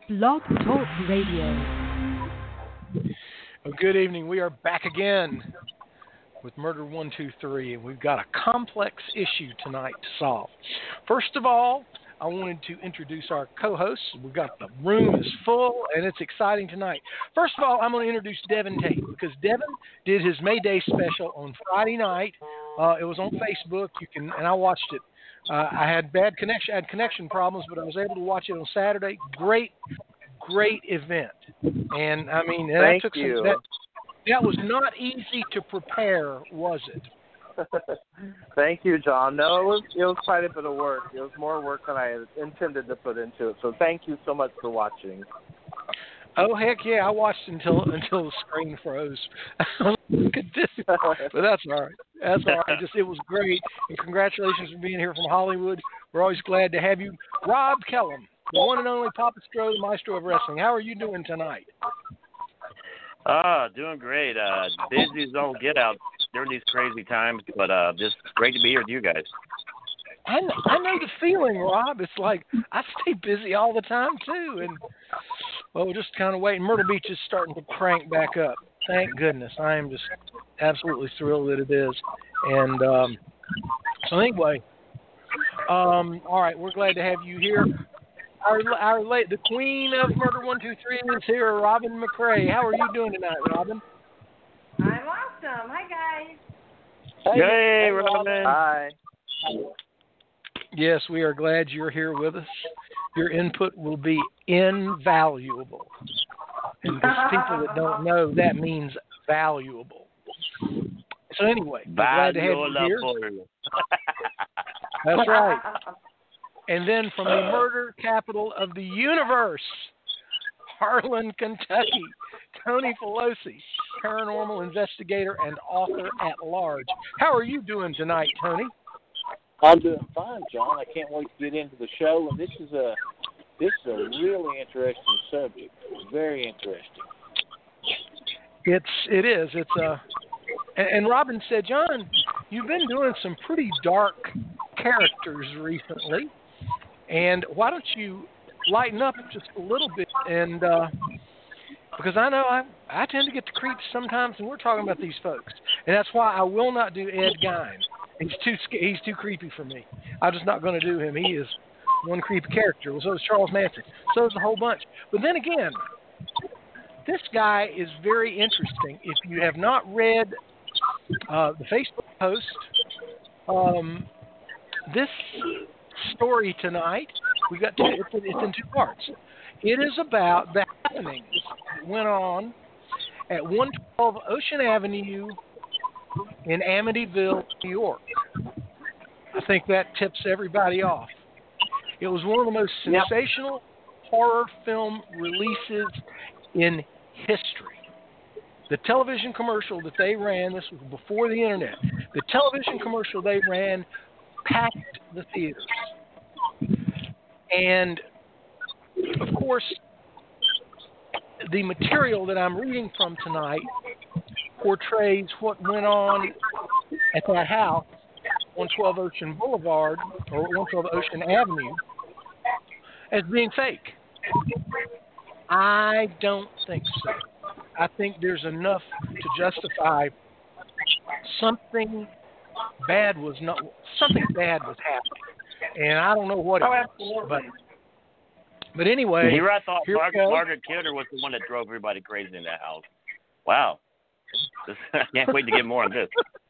Blog Talk Radio. Well, good evening. We are back again with Murder 123, and we've got a complex issue tonight to solve. First of all, I wanted to introduce our co-hosts. We've got the room is full, and it's exciting tonight. First of all, I'm going to introduce Devin Tate, because Devin did his May Day special on Friday night. It was on Facebook. And I watched it. I had bad connection. I had connection problems, but I was able to watch it on Saturday. Great event. And I mean, Thank you. That was not easy to prepare, was it? Thank you, John. No, it was quite a bit of work. It was more work than I had intended to put into it. So thank you so much for watching. Oh, heck yeah. I watched until the screen froze. Look at this. But that's all right. That's all right. It was great. And congratulations for being here from Hollywood. We're always glad to have you. Rob Kellum, the one and only Papa Stro, the maestro of wrestling. How are you doing tonight? Doing great. Busy as all get out during these crazy times, but just great to be here with you guys. I know the feeling, Rob. It's like I stay busy all the time, too. And, well, we're just kind of waiting. Myrtle Beach is starting to crank back up. Thank goodness. I am just absolutely thrilled that it is. And so anyway, all right, we're glad to have you here. The queen of Murder 123 is here, Robin McCrae. How are you doing tonight, Robin? I'm awesome. Hi, guys. Hey, Robin. Hi. Yes, we are glad you're here with us. Your input will be invaluable. And for people that don't know, that means valuable. So anyway, we're glad to have you here. That's right. And then from the murder capital of the universe, Harlan, Kentucky, Tony Pelosi, paranormal investigator and author at large. How are you doing tonight, Tony? I'm doing fine, John. I can't wait to get into the show, and this is a really interesting subject. Very interesting. It is. And Robin said, John, you've been doing some pretty dark characters recently, and why don't you lighten up just a little bit? And because I know I tend to get the creeps sometimes when we're talking about these folks, and that's why I will not do Ed Gein. He's too creepy for me. I'm just not going to do him. He is one creepy character. Well, so is Charles Manson. So is a whole bunch. But then again, this guy is very interesting. If you have not read the Facebook post, this story tonight, it's in two parts. It is about the happenings that went on at 112 Ocean Avenue in Amityville, New York. I think that tips everybody off. It was one of the most sensational horror film releases in history. The television commercial that they ran, this was before the internet, the television commercial they ran packed the theaters. And, of course, the material that I'm reading from tonight portrays what went on at that house, 112 Ocean Boulevard, or 112 Ocean Avenue, as being fake. I don't think so. I think there's enough to justify something bad was happening. And I don't know what it was. But anyway, Here I thought Margaret Kidder was the one that drove everybody crazy in that house. Wow. I can't wait to get more on this.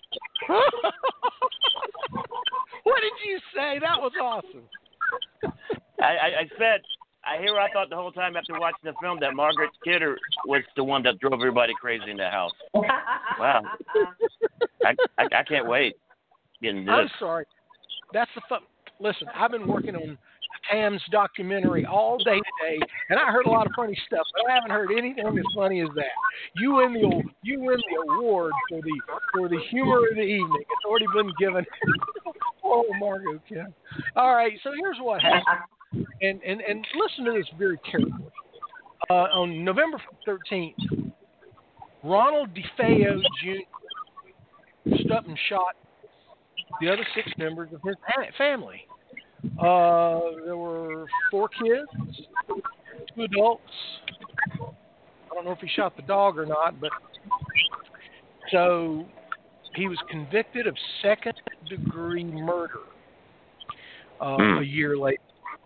What did you say? That was awesome. I said, I thought the whole time after watching the film that Margaret Kidder was the one that drove everybody crazy in the house. Wow. I can't wait getting this. I'm sorry. That's the fun. Listen, I've been working on Tam's documentary all day today, and I heard a lot of funny stuff, but I haven't heard anything as funny as that. You win the award for the humor of the evening. It's already been given. Oh, Margot Kim. All right, so here's what happened, and listen to this very carefully. On November 13th, Ronald DeFeo Jr. stood up and shot the other 6 members of his family. There were 4 kids, 2 adults. I don't know if he shot the dog or not, but so he was convicted of second-degree murder a year later.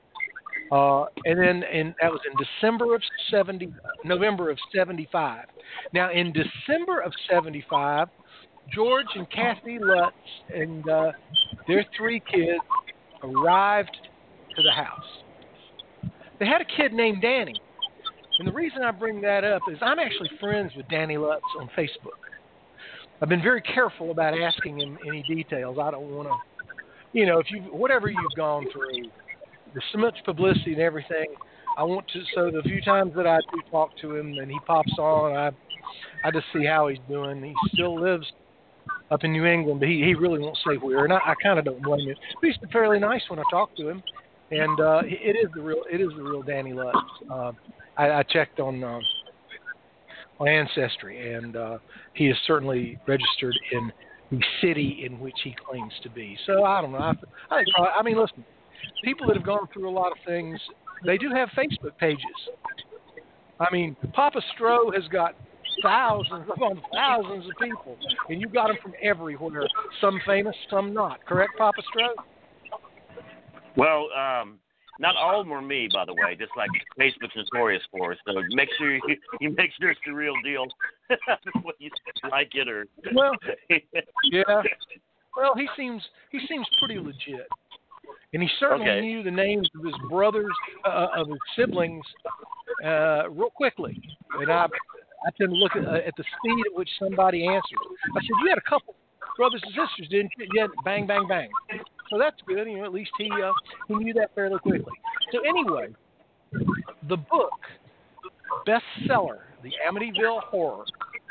And that was in November of 75. Now, in December of 75, George and Kathy Lutz and their 3 kids arrived to the house. They had a kid named Danny. And the reason I bring that up is I'm actually friends with Danny Lutz on Facebook. I've been very careful about asking him any details. I don't want to, whatever you've gone through, there's so much publicity and everything. I want to, so the few times that I do talk to him and he pops on, I just see how he's doing. He still lives up in New England, but he really won't say where, and I kind of don't blame him. But he's fairly nice when I talk to him, and it is the real Danny Lutz. I checked on Ancestry, and he is certainly registered in the city in which he claims to be. So I don't know. I mean, listen, people that have gone through a lot of things, they do have Facebook pages. I mean, Papa Stroh has got thousands of people, and you got them from everywhere. Some famous, some not. Correct, Papa Stroh? Well, not all of them are me, by the way, just like Facebook's notorious for. So make sure you make sure it's the real deal. Whether you like it or well, yeah. Well, he seems pretty legit, and he certainly knew the names of his brothers, of his siblings, real quickly. And I tend to look at the speed at which somebody answered. I said, "You had a couple brothers and sisters, didn't you?" Yeah, bang, bang, bang. So that's good. At least he knew that fairly quickly. So anyway, the book, bestseller, The Amityville Horror.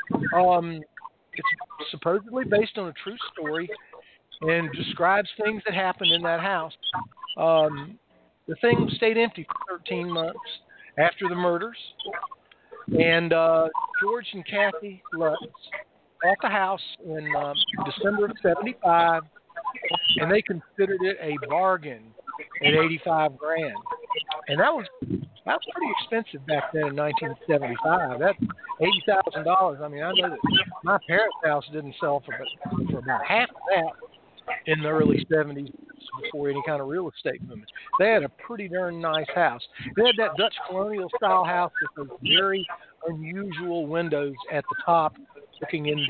It's supposedly based on a true story and describes things that happened in that house. The thing stayed empty for 13 months after the murders, and George and Kathy Lutz bought the house in December of 75. And they considered it a bargain at $85,000, and that was pretty expensive back then in 1975. That's $80,000. I mean, I know that my parents' house didn't sell for about half of that in the early 70s before any kind of real estate movement. They had a pretty darn nice house. They had that Dutch colonial style house with those very unusual windows at the top, looking in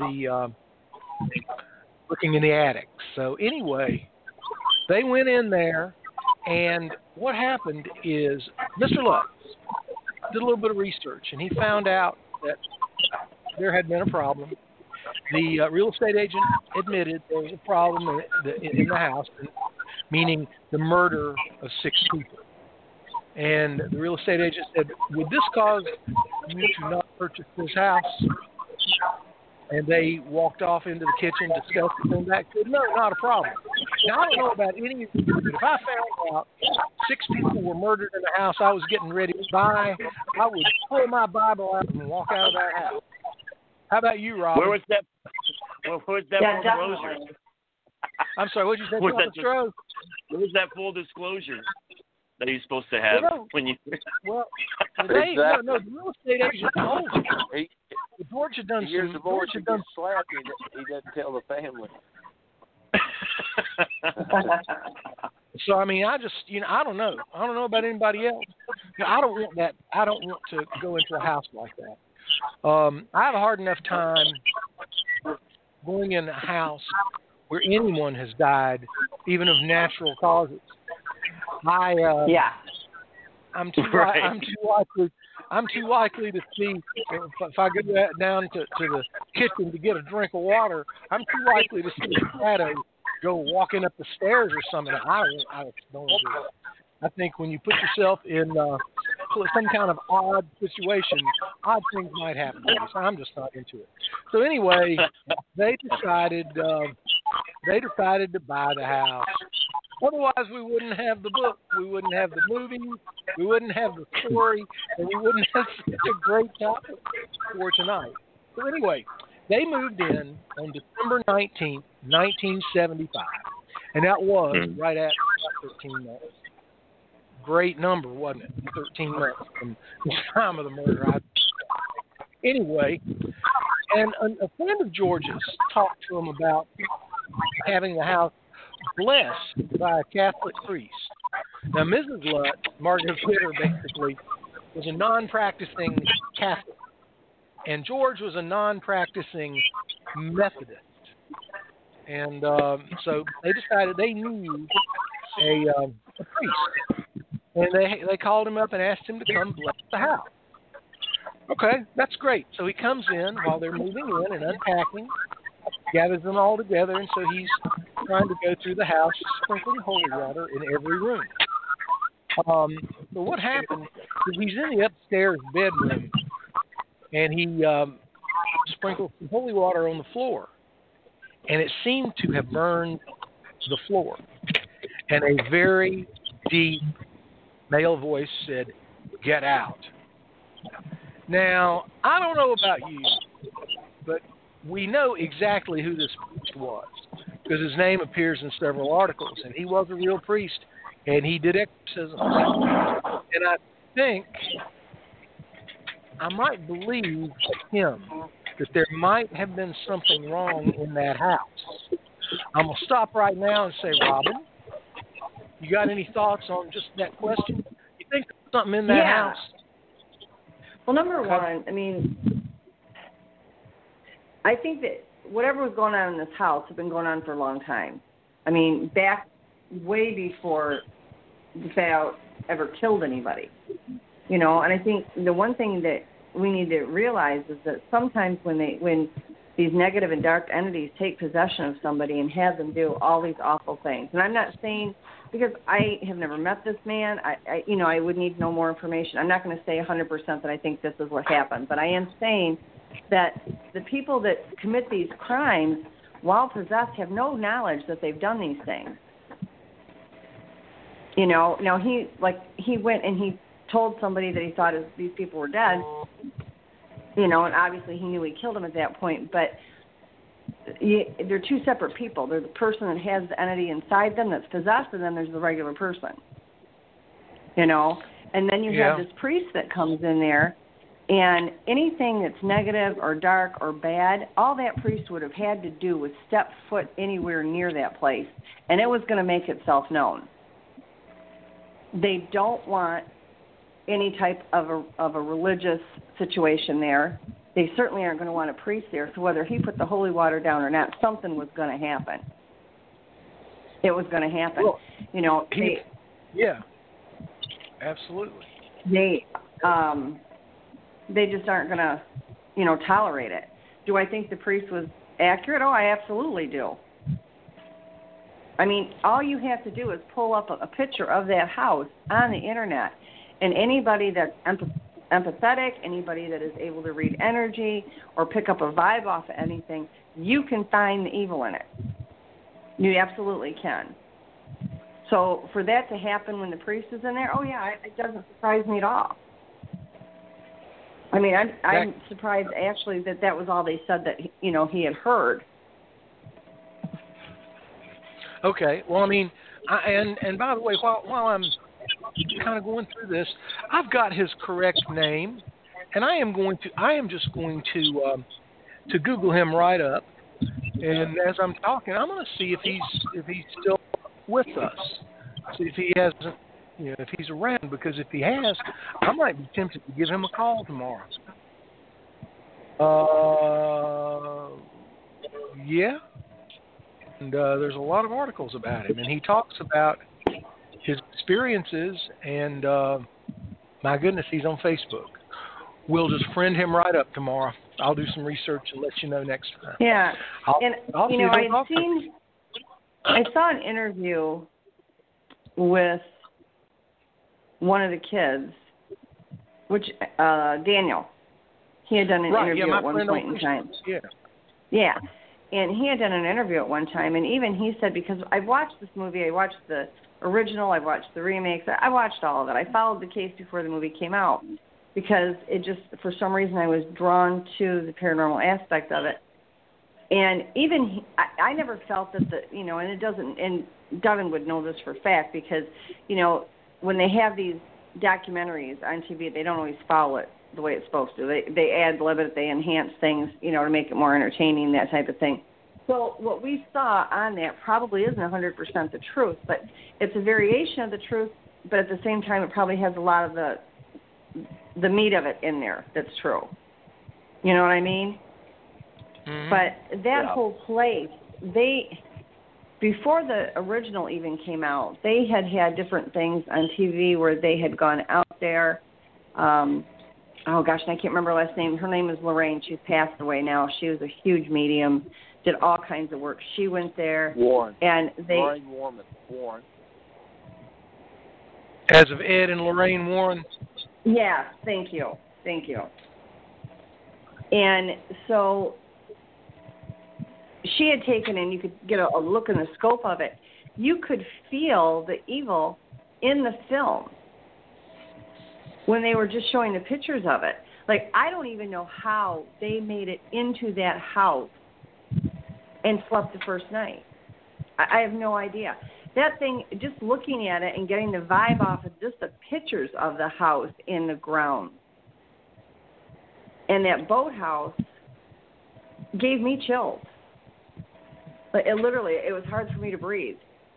the attic. So anyway, they went in there, and what happened is Mr. Lutz did a little bit of research, and he found out that there had been a problem. The real estate agent admitted there was a problem in the house, meaning the murder of 6 people. And the real estate agent said, "Would this cause you to not purchase this house?" And they walked off into the kitchen, discussed it, came back, said, "No, not a problem." Now, I don't know about any of you, but if I found out 6 people were murdered in the house I was getting ready to buy, I would pull my Bible out and walk out of that house. How about you, Rob? Where was that full disclosure? I'm sorry, what did you say? Where was that full disclosure that you're supposed to have when you? Well, no, the real estate agent told you. George had done years some. of George had done slapped. He doesn't tell the family. So I mean, I just I don't know. I don't know about anybody else. I don't want that. I don't want to go into a house like that. I have a hard enough time going in a house where anyone has died, even of natural causes. I'm too likely to see if I go down to the kitchen to get a drink of water. I'm too likely to see a shadow go walking up the stairs or something. I don't do it. I think when you put yourself in some kind of odd situation, odd things might happen to you. So I'm just not into it. So anyway, they decided to buy the house. Otherwise, we wouldn't have the book, we wouldn't have the movie, we wouldn't have the story, and we wouldn't have such a great topic for tonight. So anyway, they moved in on December 19th, 1975, and that was right after 13 months. great number, wasn't it? 13 months from the time of the murder. Anyway, and a friend of George's talked to him about having the house blessed by a Catholic priest. Now, Mrs. Lutt, Margaret Kidder, basically, was a non-practicing Catholic, and George was a non-practicing Methodist. And so they decided they needed a priest, and they called him up and asked him to come bless the house. Okay, that's great. So he comes in while they're moving in and unpacking, gathers them all together, and so he's trying to go through the house, sprinkling holy water in every room. So what happened is he's in the upstairs bedroom, and he sprinkled some holy water on the floor, and it seemed to have burned the floor. And a very deep male voice said, "Get out." Now, I don't know about you, but we know exactly who this priest was because his name appears in several articles, and he was a real priest, and he did exorcisms. And I think I might believe him that there might have been something wrong in that house. I'm going to stop right now and say, Robin, you got any thoughts on just that question? You think there's something in that house? Well, number one, I mean, I think that whatever was going on in this house had been going on for a long time. I mean, back way before the Fayette ever killed anybody, you know. And I think the one thing that we need to realize is that sometimes when these negative and dark entities take possession of somebody and have them do all these awful things, and I'm not saying, because I have never met this man, I would need to know more information. I'm not going to say 100% that I think this is what happened, but I am saying that the people that commit these crimes while possessed have no knowledge that they've done these things. You know, now he went and he told somebody that he thought these people were dead, you know, and obviously he knew he killed them at that point, but they're two separate people. There's the person that has the entity inside them that's possessed, and then there's the regular person, you know. And then you have this priest that comes in there, and anything that's negative or dark or bad, all that priest would have had to do was step foot anywhere near that place, and it was going to make itself known. They don't want any type of a religious situation there. They certainly aren't going to want a priest there. So whether he put the holy water down or not, something was going to happen. It was going to happen. Well, you know. Absolutely. They just aren't going to, you know, tolerate it. Do I think the priest was accurate? Oh, I absolutely do. I mean, all you have to do is pull up a picture of that house on the internet, and anybody that's empathetic, anybody that is able to read energy or pick up a vibe off of anything, you can find the evil in it. You absolutely can. So for that to happen when the priest is in there, oh yeah, it doesn't surprise me at all. I mean, I'm surprised actually that was all they said that, you know, he had heard. Okay. Well, I mean, and by the way, while I'm kind of going through this, I've got his correct name, and I am just going to Google him right up, and as I'm talking, I'm going to see if he's still with us, see if he hasn't, you know, if he's around, because if he has, I might be tempted to give him a call tomorrow. Yeah. And there's a lot of articles about him, and he talks about his experiences, and my goodness, he's on Facebook. We'll just friend him right up tomorrow. I'll do some research and let you know next time. Yeah, I'll you know, I saw an interview with one of the kids, which Daniel. He had done an interview at one point in time. Yeah. And he had done an interview at one time, and even he said, because I've watched this movie, I watched the original, I've watched the remakes, I watched all of it. I followed the case before the movie came out because it just, for some reason, I was drawn to the paranormal aspect of it. And even I never felt that you know, and it doesn't, and Devin would know this for a fact because, you know, when they have these documentaries on TV, they don't always follow it the way it's supposed to. They ad lib it, they enhance things, to make it more entertaining, that type of thing. So what we saw on that probably isn't 100% the truth, but it's a variation of the truth, but at the same time it probably has a lot of the meat of it in there that's true. You know what I mean? Mm-hmm. But that whole place, before the original even came out, they had different things on TV where they had gone out there. Oh gosh, I can't remember her last name. Her name is Lorraine. She's passed away now. She was a huge medium, did all kinds of work. She went there. Warren. And Lorraine Warren. As of Ed and Lorraine Warren? Yeah, thank you. And so she had taken, and you could get a look in the scope of it. You could feel the evil in the film when they were just showing the pictures of it. Like, I don't even know how they made it into that house and slept the first night. I have no idea. That thing, just looking at it and getting the vibe off of just the pictures of the house in the ground and that boathouse gave me chills. But it was hard for me to breathe.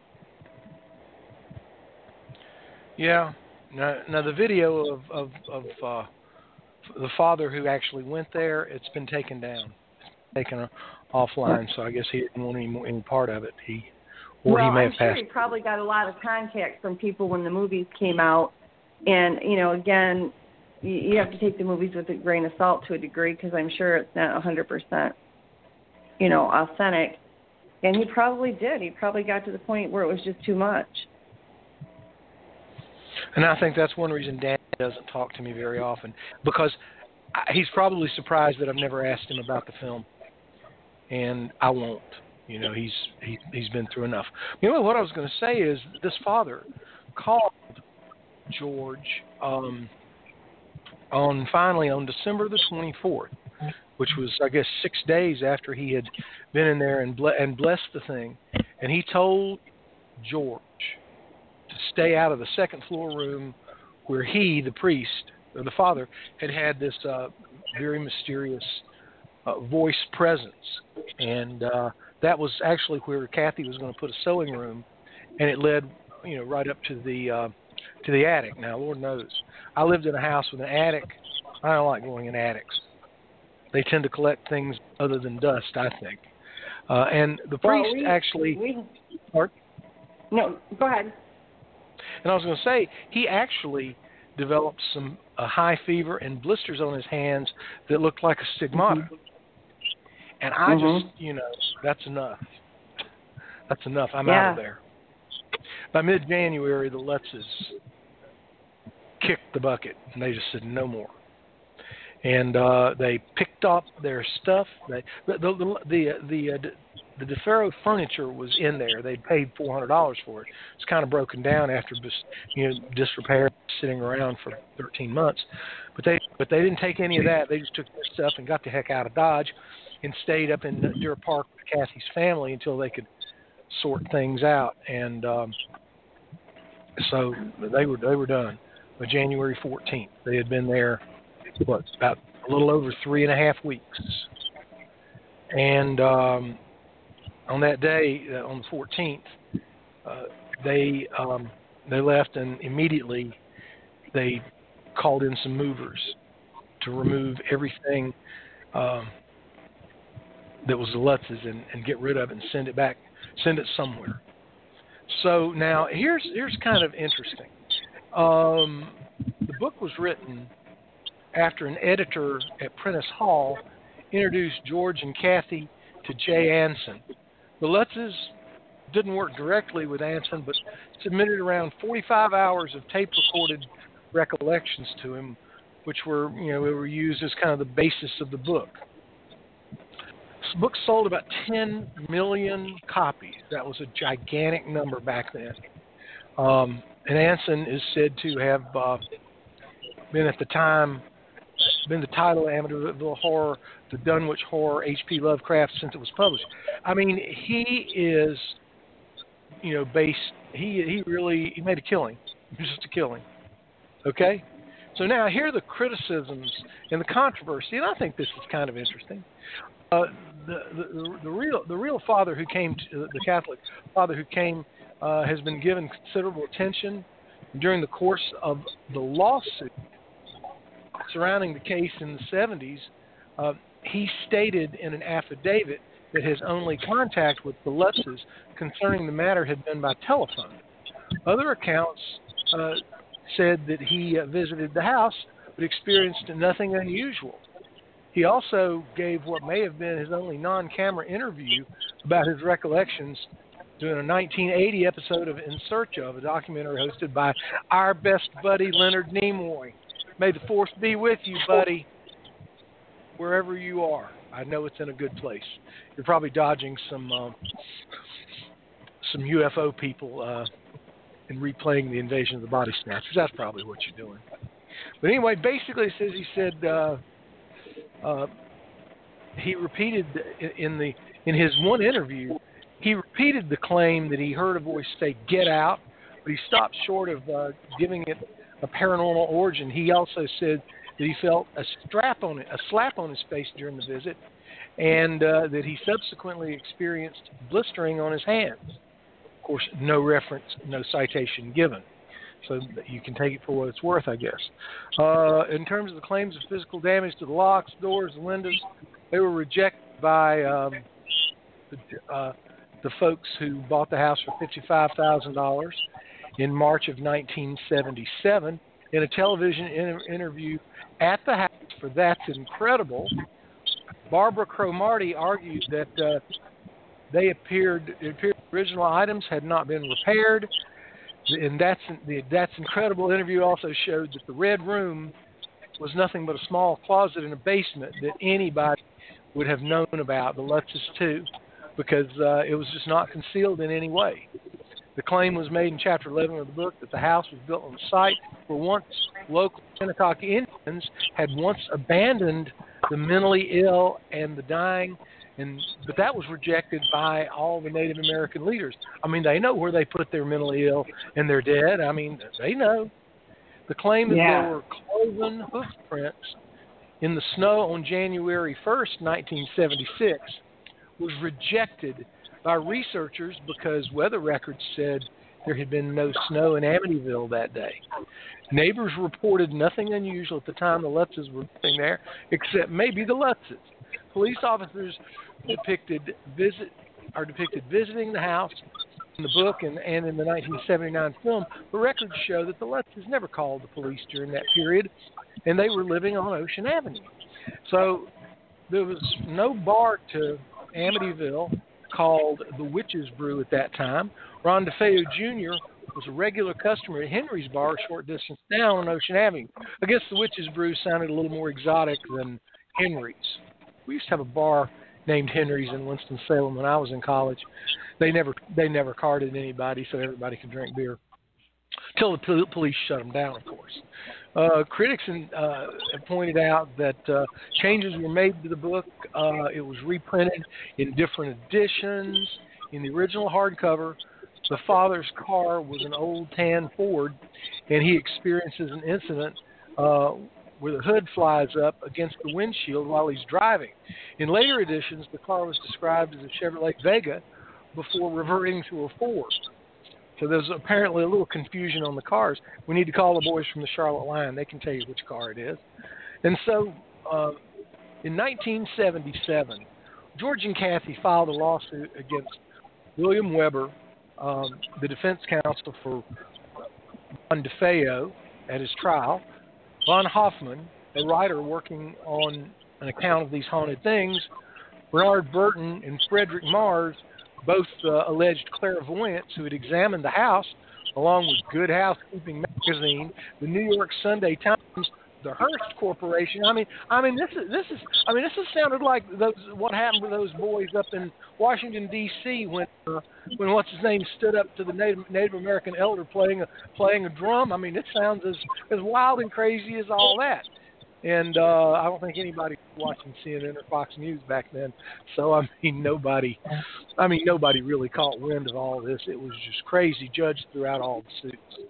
Yeah. Now the video of the father who actually went there, it's been taken down. It's taken offline, so I guess he didn't want any part of it. He may have I'm sure passed. he probably got a lot of contact from people when the movies came out. And, again, you have to take the movies with a grain of salt to a degree because I'm sure it's not 100%, authentic. And he probably did. He probably got to the point where it was just too much. And I think that's one reason Dan doesn't talk to me very often, because he's probably surprised that I've never asked him about the film, and I won't. He's been through enough. What I was going to say is this father called George on December the 24th, which was, I guess, 6 days after he had been in there and blessed the thing, and he told George to stay out of the second floor room where he, the priest, or the father, had this very mysterious voice presence. And that was actually where Kathy was going to put a sewing room, and it led, right up to the attic. Now, Lord knows, I lived in a house with an attic. I don't like going in attics. They tend to collect things other than dust, I think. And the priest No, go ahead. And I was going to say, he actually developed some high fever and blisters on his hands that looked like a stigmata. And I just, that's enough. That's enough. I'm out of there. By mid-January, the Lutzes kicked the bucket, and they just said no more. And they picked up their stuff. The DeFaro furniture was in there. They'd paid $400 for it. It's kind of broken down after disrepair, sitting around for 13 months. But they didn't take any of that. They just took their stuff and got the heck out of Dodge, and stayed up in Deer Park with Kathy's family until they could sort things out. And so they were done by January 14th. They had been there about a little over 3.5 weeks. And on that day, on the 14th, they left, and immediately they called in some movers to remove everything that was the Lutzes and get rid of it and send it somewhere. So now here's kind of interesting. The book was written after an editor at Prentice Hall introduced George and Kathy to Jay Anson. The Lutzes didn't work directly with Anson, but submitted around 45 hours of tape-recorded recollections to him, which were used as kind of the basis of the book. This book sold about 10 million copies. That was a gigantic number back then. And Anson is said to have been at the time the title of Amityville Horror, the Dunwich Horror, H.P. Lovecraft, since it was published. I mean, he is, based. He made a killing It was just a killing. Okay? So now here are the criticisms and the controversy, and I think this is kind of interesting. The real father who came, the Catholic father who came, has been given considerable attention during the course of the lawsuit surrounding the case in the 70s. He stated in an affidavit that his only contact with the Lutzes concerning the matter had been by telephone. Other accounts said that he visited the house but experienced nothing unusual. He also gave what may have been his only non-camera interview about his recollections during a 1980 episode of In Search Of, a documentary hosted by our best buddy Leonard Nimoy. May the force be with you, buddy, wherever you are. I know it's in a good place. You're probably dodging some UFO people and replaying the Invasion of the Body Snatchers. That's probably what you're doing. But anyway, basically, he said he repeated in his one interview, he repeated the claim that he heard a voice say "Get out," but he stopped short of giving it a paranormal origin. He also said that he felt a slap on his face during the visit, and that he subsequently experienced blistering on his hands. Of course, no reference, no citation given. So you can take it for what it's worth, I guess. In terms of the claims of physical damage to the locks, doors, and windows, they were rejected by the folks who bought the house for $55,000 in March of 1977 in a television interview at the house for That's Incredible. Barbara Cromartie argued that it appeared the original items had not been repaired. And That's Incredible interview also showed that the Red Room was nothing but a small closet in a basement that anybody would have known about, the Lutzes too, because it was just not concealed in any way. The claim was made in Chapter 11 of the book that the house was built on a site where once local Shinnecock Indians had once abandoned the mentally ill and the dying, but that was rejected by all the Native American leaders. I mean, they know where they put their mentally ill and their dead. I mean, they know. The claim that there were cloven hoof prints in the snow on January 1st, 1976, was rejected by researchers because weather records said there had been no snow in Amityville that day. Neighbors reported nothing unusual at the time the Lutzes were living there, except maybe the Lutzes. Police officers depicted visiting the house in the book and in the 1979 film, but records show that the Lutzes never called the police during that period, and they were living on Ocean Avenue. So there was no bar to Amityville called the Witch's Brew at that time. Ron DeFeo Jr. was a regular customer at Henry's Bar a short distance down on Ocean Avenue. I guess the Witch's Brew sounded a little more exotic than Henry's. We used to have a bar named Henry's in Winston-Salem when I was in college. They never carded anybody, so everybody could drink beer. Till the police shut them down, of course. Critics have pointed out that changes were made to the book. It was reprinted in different editions. In the original hardcover, the father's car was an old tan Ford, and he experiences an incident where the hood flies up against the windshield while he's driving. In later editions, the car was described as a Chevrolet Vega before reverting to a Ford. So there's apparently a little confusion on the cars. We need to call the boys from the Charlotte line. They can tell you which car it is. And so in 1977, George and Kathy filed a lawsuit against William Weber, the defense counsel for Ron DeFeo at his trial, Von Hoffman, a writer working on an account of these haunted things, Bernard Burton and Frederick Mars, both alleged clairvoyants who had examined the house, along with Good Housekeeping magazine, the New York Sunday Times, the Hearst Corporation. This has sounded like what happened to those boys up in Washington D.C. when what's his name stood up to the Native American elder playing a drum. I mean, it sounds as wild and crazy as all that. And I don't think anybody was watching CNN or Fox News back then. So nobody really caught wind of all this. It was just crazy. Judge threw out all the suits.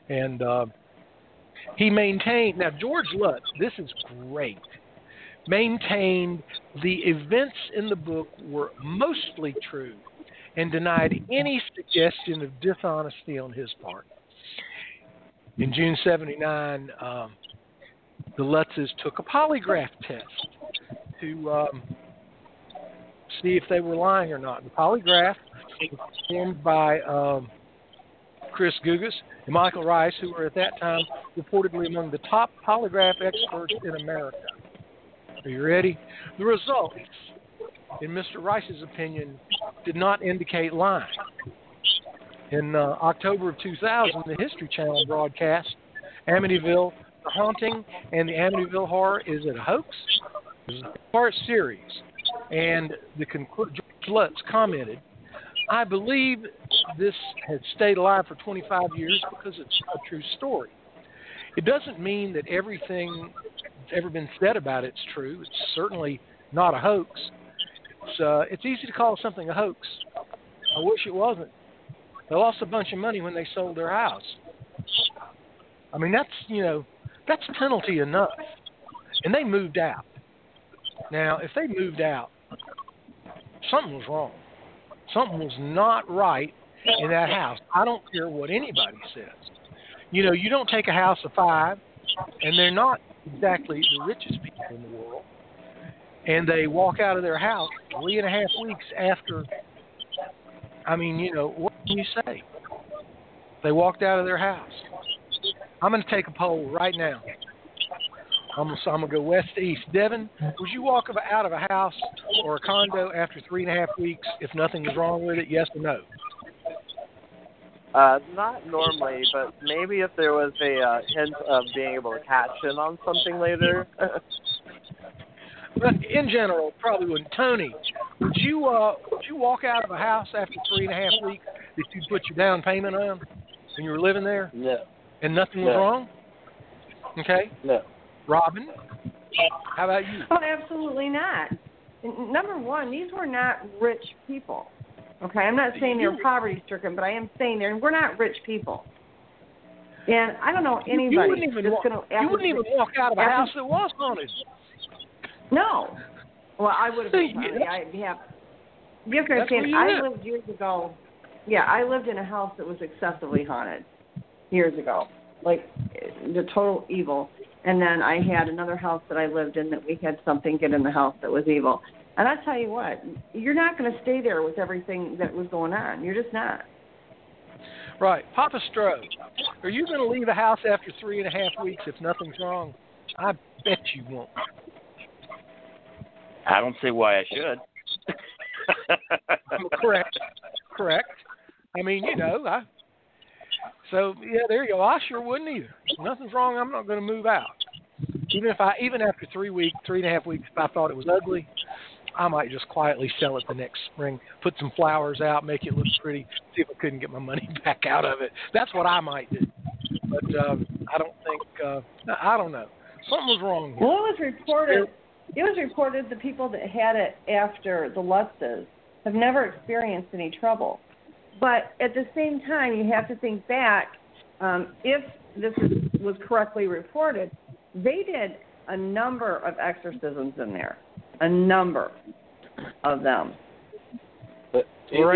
And he maintained, now George Lutz, this is great, maintained the events in the book were mostly true and denied any suggestion of dishonesty on his part. In June 79, the Lutzes took a polygraph test to see if they were lying or not. The polygraph was performed by Chris Gugas and Michael Rice, who were at that time reportedly among the top polygraph experts in America. Are you ready? The results, in Mr. Rice's opinion, did not indicate lying. In October of 2000, the History Channel broadcast Amityville, The Haunting, and the Amityville Horror. Is it a hoax? It was a part series. And George Lutz commented, I believe this has stayed alive for 25 years because it's a true story. It doesn't mean that everything that's ever been said about it's true. It's certainly not a hoax. It's easy to call something a hoax. I wish it wasn't. They lost a bunch of money when they sold their house. I mean, that's penalty enough. And they moved out. Now, if they moved out, something was wrong. Something was not right in that house. I don't care what anybody says. You know, you don't take a house of 5, and they're not exactly the richest people in the world, and they walk out of their house 3.5 weeks after. I mean, you know, what can you say? They walked out of their house. I'm going to take a poll right now. I'm going to go west to east. Devin, would you walk out of a house or a condo after 3.5 weeks if nothing was wrong with it, yes or no? Not normally, but maybe if there was a hint of being able to catch in on something later. But in general, probably wouldn't. Tony, would you walk out of a house after 3.5 weeks that you put your down payment on and you were living there? No. And nothing was wrong? Okay. No. Robin, how about you? Oh, absolutely not. Number one, these were not rich people. Okay, I'm not saying they're poverty-stricken, but I am saying we're not rich people. And I don't know anybody you wouldn't even walk out of a house that was haunted. No. Well, I would have been haunted. You have to understand, I lived years ago. Yeah, I lived in a house that was excessively haunted years ago, like the total evil. And then I had another house that I lived in that we had something get in the house that was evil. And I tell you what, you're not going to stay there with everything that was going on. You're just not. Right. Papa Stroh, are you going to leave a house after 3.5 weeks if nothing's wrong? I bet you won't. I don't see why I should. Correct. I mean, you know, so there you go. I sure wouldn't either. If nothing's wrong, I'm not going to move out. Even after 3.5 weeks, if I thought it was ugly, I might just quietly sell it the next spring, put some flowers out, make it look pretty, see if I couldn't get my money back out of it. That's what I might do. But I don't think, I don't know. Something was wrong here. Well, it was reported the people that had it after the Lutzes have never experienced any trouble. But at the same time, you have to think back, if this was correctly reported, they did a number of exorcisms in there, a number of them. But it would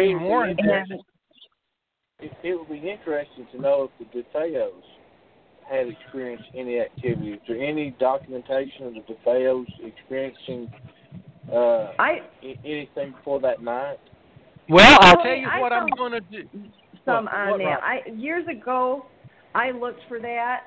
be interesting to know if the DeFeos had experienced any activity. Is there any documentation of the DeFeos experiencing anything before that night? Well, I'll tell you what I'm going to do. Some on that. Years ago, I looked for that,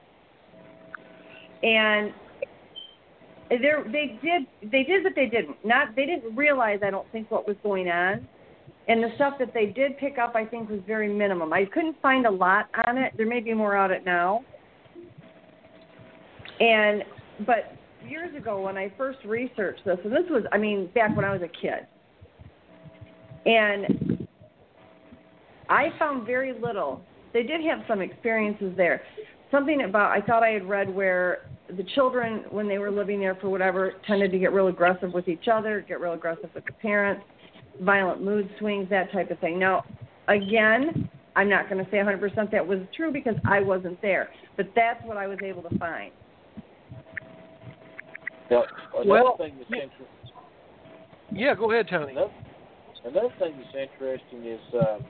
and they did, but they didn't. They didn't realize, I don't think, what was going on. And the stuff that they did pick up, I think, was very minimum. I couldn't find a lot on it. There may be more on it now. But years ago, when I first researched this, and this was, back when I was a kid, and I found very little. They did have some experiences there. Something about, I thought I had read where the children, when they were living there for whatever, tended to get real aggressive with each other, get real aggressive with the parents, violent mood swings, that type of thing. Now, again, I'm not going to say 100% that was true because I wasn't there. But that's what I was able to find. Now, Well, thing that's yeah, go ahead, Tony. Another thing that's interesting is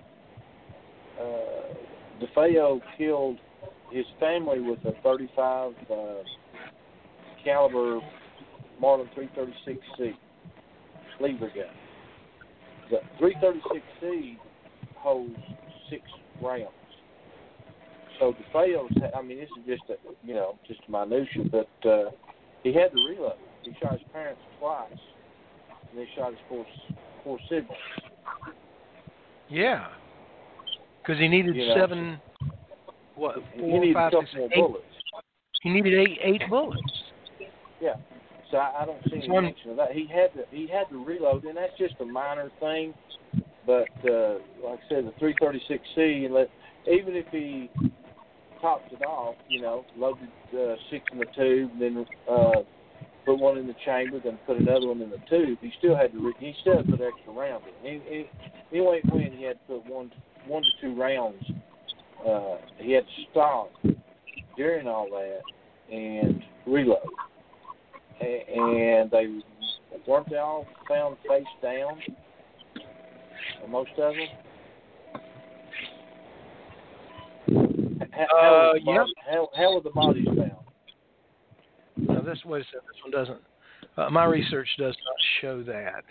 DeFeo killed his family with a .35 caliber Marlin 336C lever gun. The 336C holds 6 rounds. So DeFeo's, I mean, this is just a minutia, but he had to reload. He shot his parents twice, and he shot his four siblings. Yeah, because he needed seven. What? He 4, needed 5, a couple 6, more 8. bullets. He needed eight bullets. Yeah. So I don't see any mention of that. He had to reload, and that's just a minor thing. But like I said, the 336C, even if he topped it off, loaded 6 in the tube, then put one in the chamber, then put another one in the tube, he still had to put extra rounds in. Anyway, when he had to put 1 to 2 rounds, he had to stop during all that and reload. And they weren't all found face down, most of them. How were the bodies found? No, this one doesn't. My research does not show that.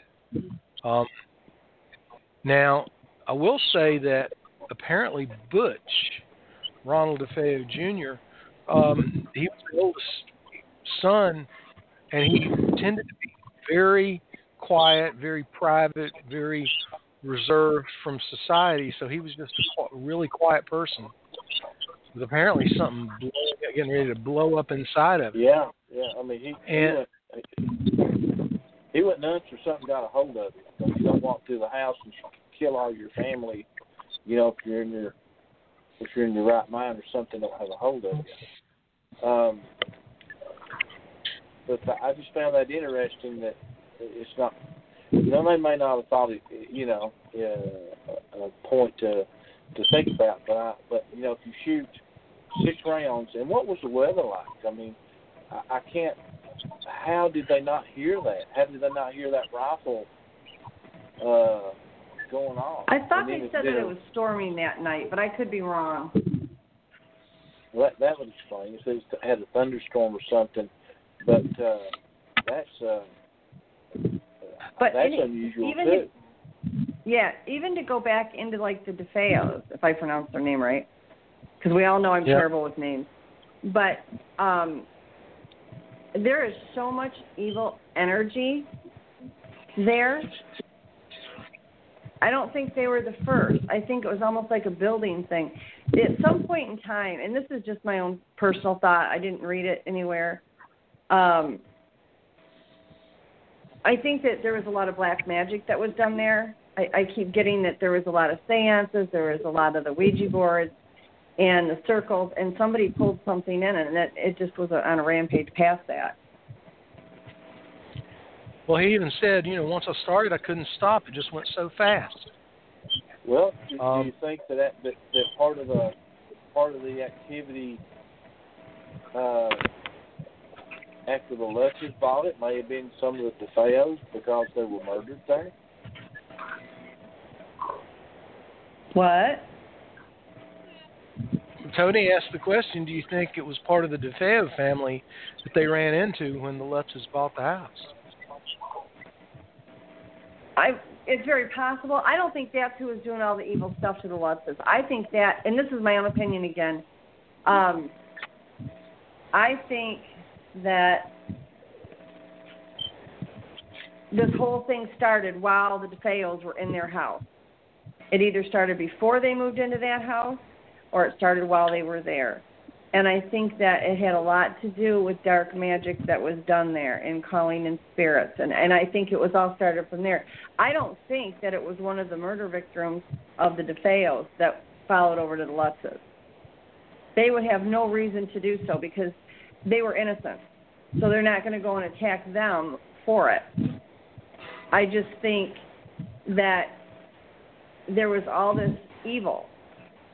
Now, I will say that apparently Butch, Ronald DeFeo Jr., he was the oldest son, and he tended to be very quiet, very private, very reserved from society. So he was just a really quiet person. But apparently something getting ready to blow up inside of him. Yeah. I mean, he went nuts or something got a hold of him. So you don't walk through the house and kill all your family. If you're in your right mind or something, don't have a hold of you. But I just found that interesting that it's not. They may not have thought it, a point to think about. But if you shoot 6 rounds, and what was the weather like? I mean, I can't. How did they not hear that? How did they not hear that rifle going off? I thought they said that it was storming that night, but I could be wrong. Well, that would explain. It says it had a thunderstorm or something, but that's unusual too. Even to go back into like the DeFeos, if I pronounce their name right, because we all know I'm terrible with names, but there is so much evil energy there. I don't think they were the first. I think it was almost like a building thing. At some point in time, and this is just my own personal thought, I didn't read it anywhere, I think that there was a lot of black magic that was done there. I keep getting that there was a lot of seances, there was a lot of the Ouija boards and the circles, and somebody pulled something in and it just was on a rampage past that. Well, he even said, once I started, I couldn't stop. It just went so fast. Well, do you think that part of the activity after the Lutzes bought it may have been some of the DeFeos because they were murdered there? What? Tony asked the question, do you think it was part of the DeFeo family that they ran into when the Lutzes bought the house? It's very possible. I don't think that's who was doing all the evil stuff to the Lutzes. I think that, and this is my own opinion again, I think that this whole thing started while the DeFeos were in their house. It either started before they moved into that house or it started while they were there. And I think that it had a lot to do with dark magic that was done there and calling in spirits. And I think it was all started from there. I don't think that it was one of the murder victims of the DeFeos that followed over to the Lutzes. They would have no reason to do so because they were innocent. So they're not going to go and attack them for it. I just think that there was all this evil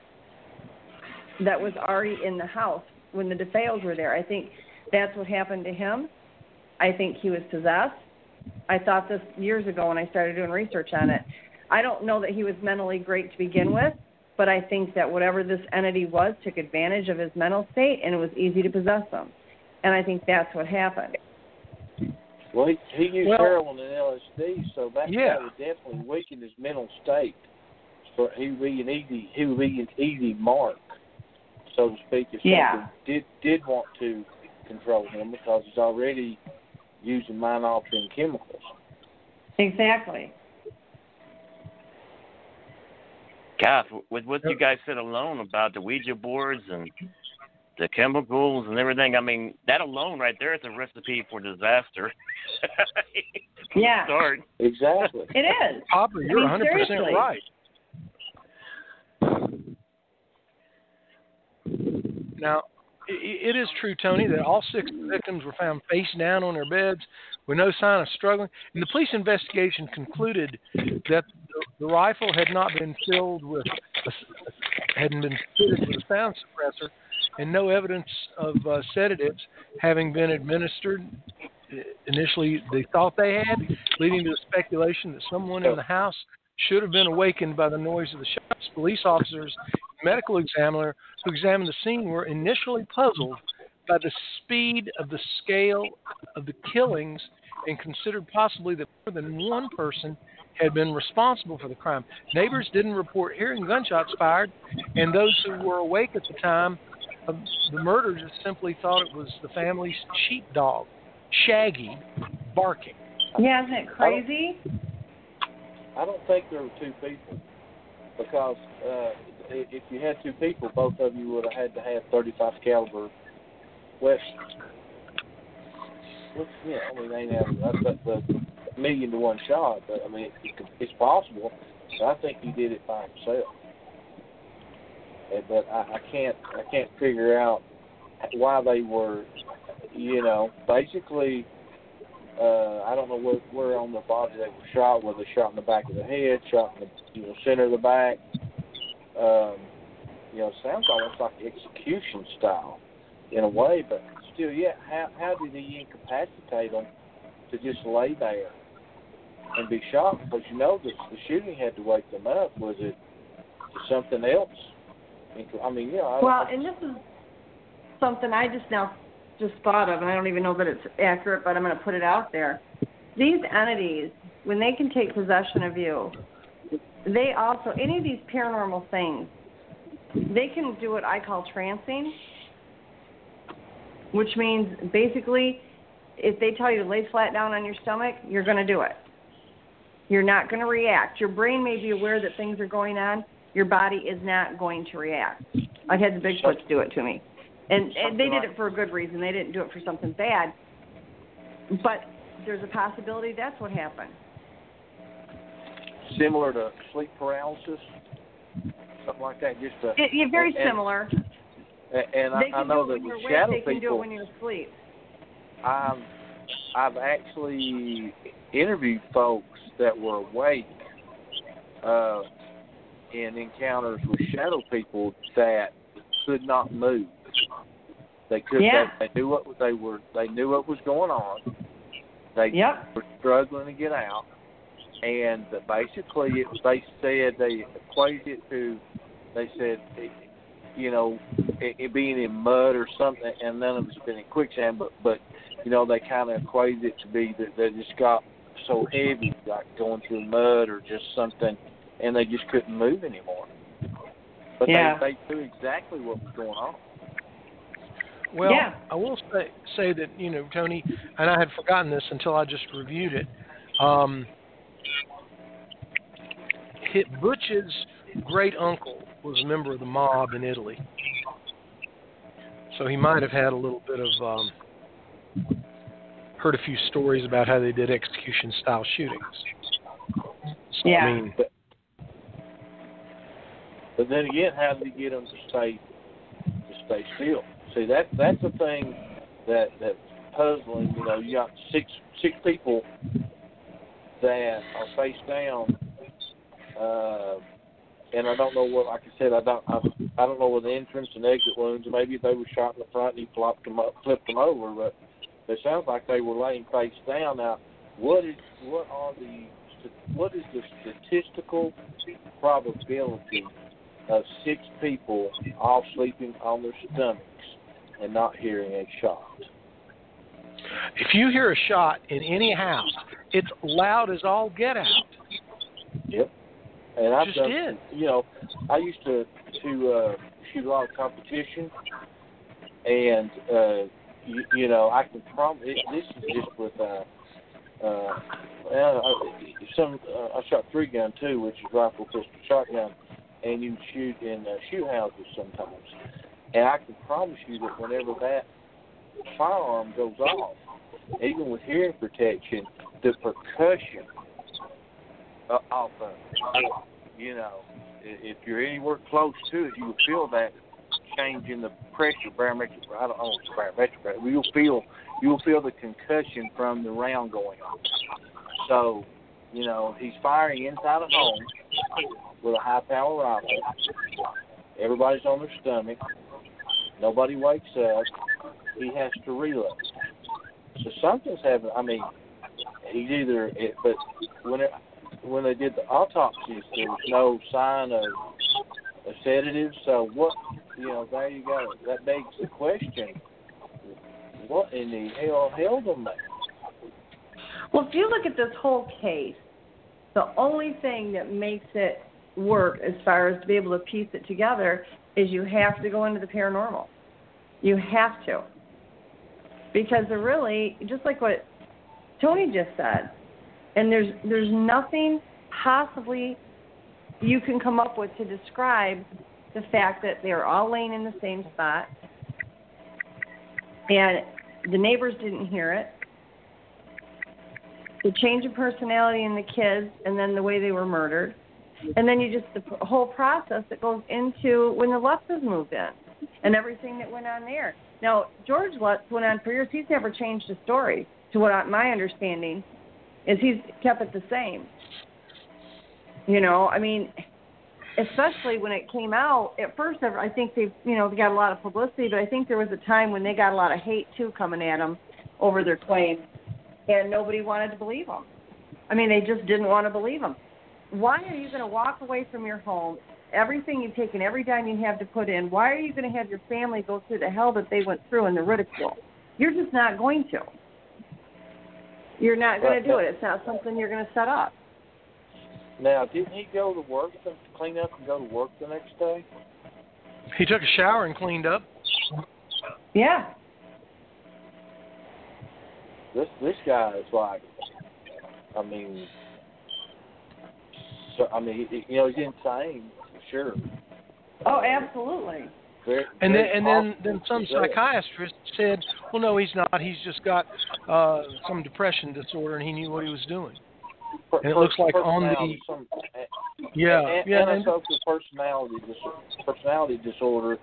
that was already in the house when the DeFeos were there. I think that's what happened to him. I think he was possessed. I thought this years ago when I started doing research on it. I don't know that he was mentally great to begin with, but I think that whatever this entity was took advantage of his mental state, and it was easy to possess him. And I think that's what happened. Well, he used heroin and LSD, so that would definitely weaken his mental state. So he would be an easy mark, so to speak, if something did want to control him, because he's already using mind-altering chemicals. Exactly. God, with what you guys said alone about the Ouija boards and the chemicals and everything, I mean, that alone right there is a recipe for disaster. Yeah. Start. Exactly. It is. Aubrey, you're 100% seriously. right. Now, it is true, Tony, that all 6 victims were found face down on their beds with no sign of struggling. And the police investigation concluded that the rifle had not been fitted with a sound suppressor, and no evidence of sedatives having been administered. Initially, they thought they had, leading to the speculation that someone in the house should have been awakened by the noise of the shots. Police officers and medical examiner who examined the scene were initially puzzled by the speed of the scale of the killings and considered possibly that more than one person had been responsible for the crime. Neighbors didn't report hearing gunshots fired, and those who were awake at the time of the murder just simply thought it was the family's sheepdog, Shaggy, barking. Yeah, isn't it crazy? I don't think there were 2 people, because if you had 2 people, both of you would have had to have 35 caliber weapons. Yeah, I mean, they ain't having the 1,000,000 to 1 shot, but I mean, it's possible. But I think he did it by himself. But I can't figure out why they were, basically. I don't know where on the body they were shot. Whether they shot in the back of the head, shot in the center of the back. Sounds almost like execution style in a way, but still, how did he incapacitate them to just lay there and be shot? Because the shooting had to wake them up. Was it something else? I mean, and this is something I just thought of, and I don't even know that it's accurate, but I'm going to put it out there. These entities, when they can take possession of you, they also, any of these paranormal things, they can do what I call trancing, which means basically if they tell you to lay flat down on your stomach, you're going to do it. You're not going to react. Your brain may be aware that things are going on. Your body is not going to react. I had the Bigfoots do it to me. And they did it for a good reason. They didn't do it for something bad. But there's a possibility that's what happened. Similar to sleep paralysis, something like that. Very similar. And I know that with shadow they can people, do it when you're asleep. I've actually interviewed folks that were awake in encounters with shadow people that could not move. They could. Yeah. They knew what They knew what was going on. They were struggling to get out, and basically, they said they equated it to. They said, it being in mud or something, and none of it's been in quicksand, but they kind of equated it to be that they just got so heavy, like going through mud or just something, and they just couldn't move anymore. But they knew exactly what was going on. Well, I will say that, Tony, and I had forgotten this until I just reviewed it. Butch's great uncle was a member of the mob in Italy. So he might have had a little bit of, heard a few stories about how they did execution-style shootings. So, yeah. I mean, but then again, how did he get them to stay still? See, that's the thing that's puzzling. You got six people that are face down, and I don't know what. Like I said, I don't know what the entrance and exit wounds. Maybe they were shot in the front and he flipped them over. But it sounds like they were laying face down. Now, what is the statistical probability of 6 people all sleeping on their stomachs and not hearing a shot? If you hear a shot in any house, it's loud as all get out. Yep. And I've done, is. You know, I used to shoot a lot of competition, and you know, I can promise. This is just with I shot 3-gun too, which is rifle, pistol, shotgun, and you shoot in shoot houses sometimes. And I can promise you that whenever that firearm goes off, even with hearing protection, the percussion off of it, you know, if you're anywhere close to it, you will feel that change in the pressure, barometric. I don't know if it's barometric, but you will feel the concussion from the round going off. So, you know, he's firing inside a home with a high-power rifle. Everybody's on their stomach. Nobody wakes up. He has to reload. So something's happening. I mean, he's either. But when they did the autopsies, there was no sign of a sedative. So what? You know, there you go. That begs the question: what in the hell held him there? Well, if you look at this whole case, the only thing that makes it work as far as to be able to piece it together is you have to go into the paranormal. You have to. Because they're really, just like what Tony just said, and there's nothing possibly you can come up with to describe the fact that they're all laying in the same spot, and the neighbors didn't hear it. The change of personality in the kids, and then the way they were murdered. And then the whole process that goes into when the Lutzes moved in and everything that went on there. Now, George Lutz went on for years. He's never changed the story, to what my understanding is. He's kept it the same. You know, I mean, especially when it came out, at first, I think they got a lot of publicity, but I think there was a time when they got a lot of hate, too, coming at them over their claim, and nobody wanted to believe them. I mean, they just didn't want to believe them. Why are you going to walk away from your home, everything you've taken, every dime you have to put in? Why are you going to have your family go through the hell that they went through and the ridicule? You're just not going to. You're not going to do it. It's not something you're going to set up. Now, didn't he go to work to clean up and go to work the next day? He took a shower and cleaned up. Yeah. This guy is like, I mean, you know, he's insane, for sure. Oh, absolutely. And then some psychiatrist said, well, no, he's not. He's just got some depression disorder, and he knew what he was doing. And it looks like on the antisocial personality disorder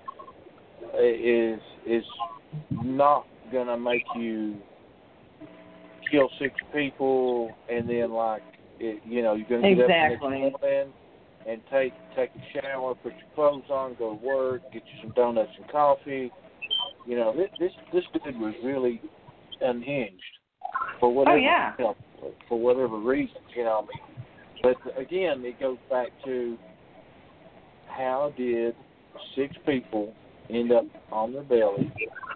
is not gonna make you kill 6 people and then you're gonna get up the next morning and take a shower, put your clothes on, go to work, get you some donuts and coffee. You know, this dude was really unhinged for whatever for whatever reasons, you know what I mean. But again, it goes back to how did 6 people end up on their belly,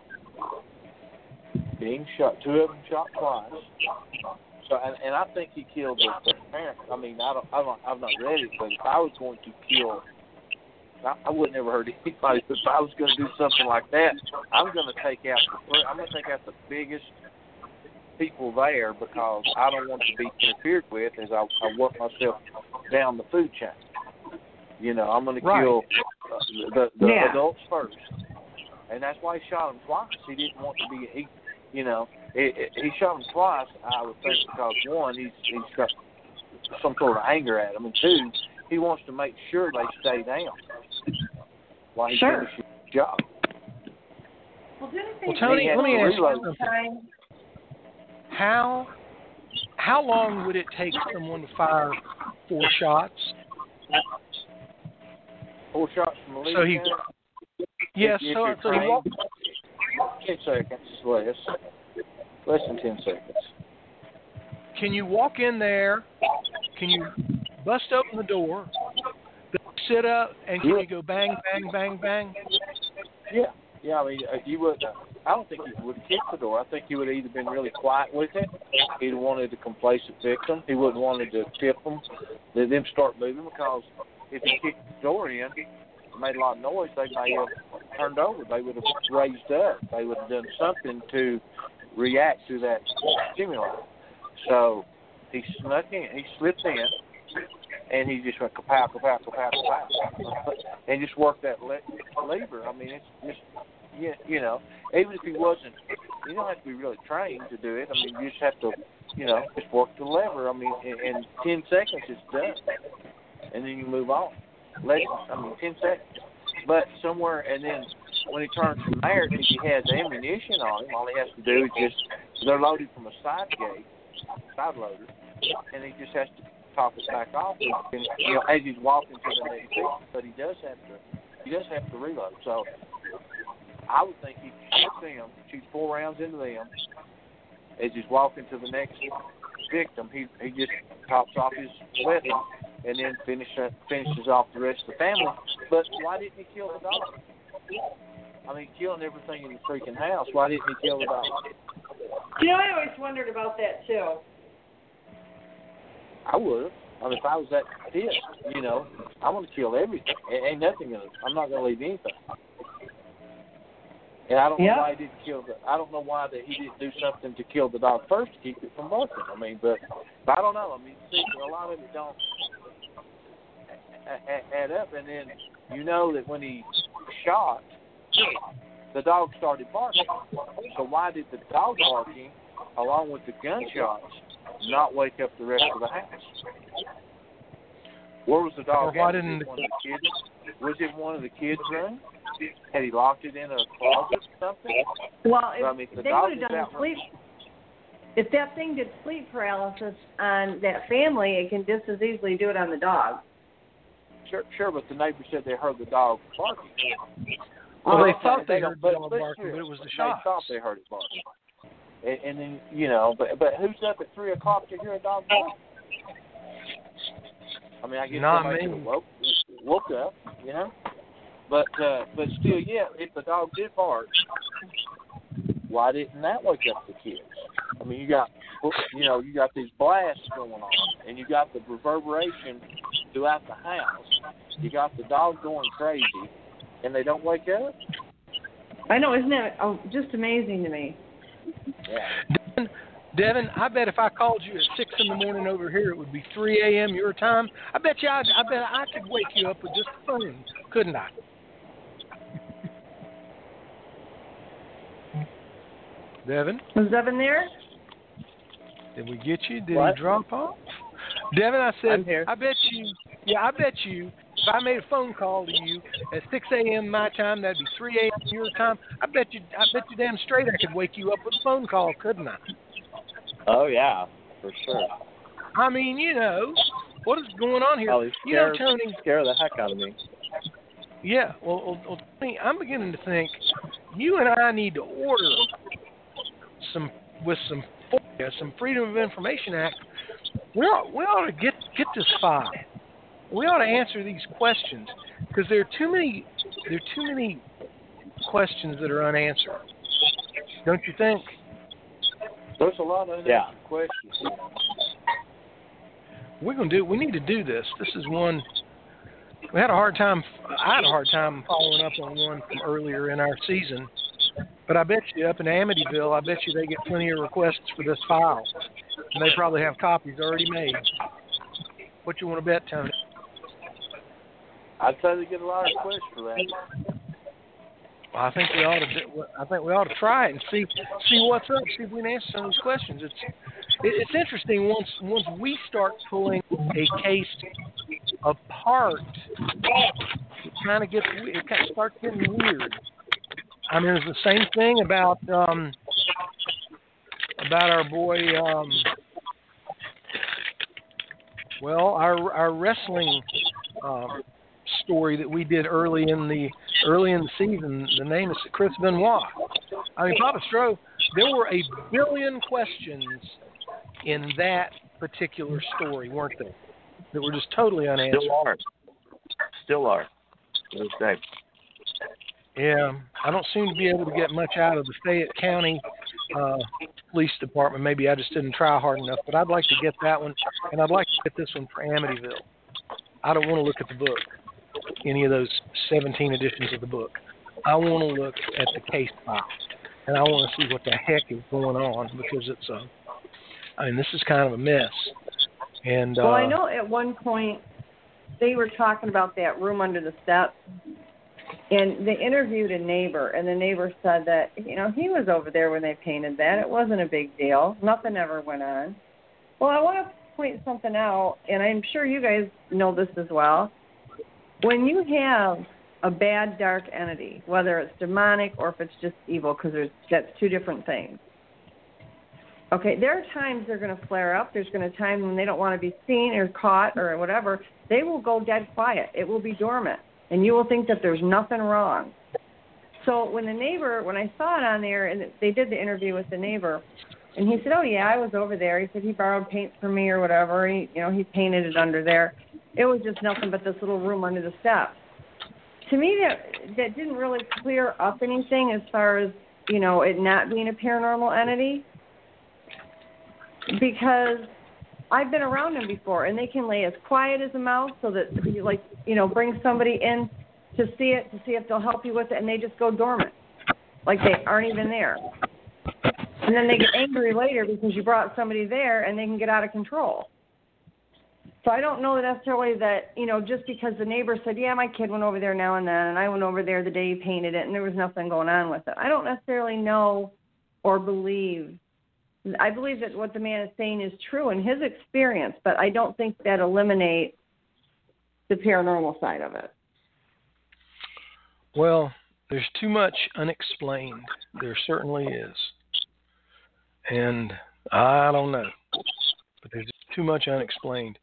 being shot? 2 of them shot twice. So, and I think he killed the parent. I mean, I've not read it, but if I was going to kill, I would never hurt anybody. But if I was going to do something like that, I'm going to take out the biggest people there, because I don't want to be interfered with as I work myself down the food chain. You know, I'm going to kill the adults first, and that's why he shot him twice. He didn't want to be he shot him twice, I would think, because 1, he's got some sort of anger at him, and 2, he wants to make sure they stay down while he finishes his job. Well, Tony, let me ask you something. How long would it take someone to fire 4 shots? 4 shots from the lead. So he, yes, If so you're he trained, walked. 10 seconds less than 10 seconds. Can you walk in there? Can you bust open the door, sit up, and can you go bang, bang, bang, bang? Yeah. I mean, you would. I don't think he would have kicked the door. I think he would have either been really quiet with it. He'd wanted a complacent victim. He wouldn't wanted to tip them, let them start moving, because if he kicked the door in, made a lot of noise, they may have turned over. They would have raised up. They would have done something to react to that stimuli. So he snuck in. He slipped in, and he just went kapow, kapow, kapow, kapow, and just worked that lever. I mean, it's just, you know, even if he wasn't, you don't have to be really trained to do it. I mean, you just have to, you know, just work the lever. I mean, in 10 seconds it's done, and then you move on. 10 seconds. But somewhere, and then when he turns from there, if he has ammunition on him, all he has to do is just, they're loaded from a side loader, and he just has to top it back off, and, you know, as he's walking to the next thing. But he does have to reload. So I would think he'd shoot 4 rounds into them as he's walking to the next victim. He just tops off his weapon and then finishes off the rest of the family. But why didn't he kill the dog? I mean, killing everything in the freaking house. Why didn't he kill the dog? You know, I always wondered about that too. I would have. I mean, if I was that pissed, you know, I want to kill everything. Ain't nothing gonna. I'm not gonna leave anything. And I don't know why he didn't kill the. I don't know why that he didn't do something to kill the dog first to keep it from barking. I mean, but I don't know. I mean, see, a lot of it don't add up. And then you know that when he shot, the dog started barking. So why did the dog barking, along with the gunshots, not wake up the rest of the house? Where was the dog? Why didn't was it one of the kids' room? Had he locked it in a closet or something? Well, if I mean, they would have done sleep, if that thing did sleep paralysis on that family, it can just as easily do it on the dog. Sure, but the neighbor said they heard the dog barking. Well, they thought they heard the dog barking, but it was the shots. They thought they heard it barking. And then, you know, but who's up at 3 o'clock to hear a dog bark? I mean, I guess somebody could have woke up, you know. But still, yeah, if the dog did bark, why didn't that wake up the kids? I mean, you got these blasts going on, and you got the reverberation throughout the house. You got the dog going crazy, and they don't wake up. I know, isn't that just amazing to me? Yeah. Devin, I bet if I called you at 6 in the morning over here, it would be 3 a.m. your time. I bet I could wake you up with just a phone, couldn't I? Devin? Was Devin there? Did we get you? Did What? he drop off? Devin, I said, I'm here. I bet you, if I made a phone call to you at 6 a.m. my time, that'd be 3 a.m. your time. I bet you damn straight I could wake you up with a phone call, couldn't I? Oh, yeah, for sure. I mean, you know, what is going on here? Probably You know, Tony. scare the heck out of me. Yeah, well, Tony, I'm beginning to think you and I need to order some FOIA, some Freedom of Information Act. We ought to get this file. We ought to answer these questions because there are too many questions that are unanswered. Don't you think? There's a lot of unanswered questions. We need to do this. This is one. I had a hard time following up on one from earlier in our season. But I bet you up in Amityville, they get plenty of requests for this file. And they probably have copies already made. What you want to bet, Tony? I'd say they get a lot of requests for that. Well, I think we ought to try it and see what's up. See if we can answer some of these questions. It's interesting once we start pulling a case apart. It kind of starts getting weird. I mean, it's the same thing about our boy. Our wrestling story that we did early in the season. The name is Chris Benoit. I mean, Papa Stroh, there were a billion questions in that particular story, weren't there? That were just totally unanswered. Still are. To this day. Yeah, I don't seem to be able to get much out of the Fayette County Police Department. Maybe I just didn't try hard enough, but I'd like to get that one, and I'd like to get this one for Amityville. I don't want to look at the book, any of those 17 editions of the book. I want to look at the case file, and I want to see what the heck is going on, because it's this is kind of a mess. And well, I know at one point they were talking about that room under the steps. And they interviewed a neighbor, and the neighbor said that, he was over there when they painted that. It wasn't a big deal. Nothing ever went on. Well, I want to point something out, and I'm sure you guys know this as well. When you have a bad, dark entity, whether it's demonic or if it's just evil, because that's two different things. Okay, there are times they're going to flare up. There's going to be times when they don't want to be seen or caught or whatever. They will go dead quiet. It will be dormant. And you will think that there's nothing wrong. So when I saw it on there, and they did the interview with the neighbor, and he said, oh, yeah, I was over there. He said he borrowed paint from me or whatever. He painted it under there. It was just nothing but this little room under the steps. To me, that didn't really clear up anything as far as, it not being a paranormal entity, because I've been around them before, and they can lay as quiet as a mouse so that, bring somebody in to see if they'll help you with it, and they just go dormant, like they aren't even there. And then they get angry later because you brought somebody there, and they can get out of control. So I don't know necessarily that, just because the neighbor said, yeah, my kid went over there now and then, and I went over there the day he painted it, and there was nothing going on with it. I don't necessarily know or believe. I believe that what the man is saying is true in his experience, but I don't think that eliminates the paranormal side of it. Well, there's too much unexplained. There certainly is. And I don't know, but there's too much unexplained.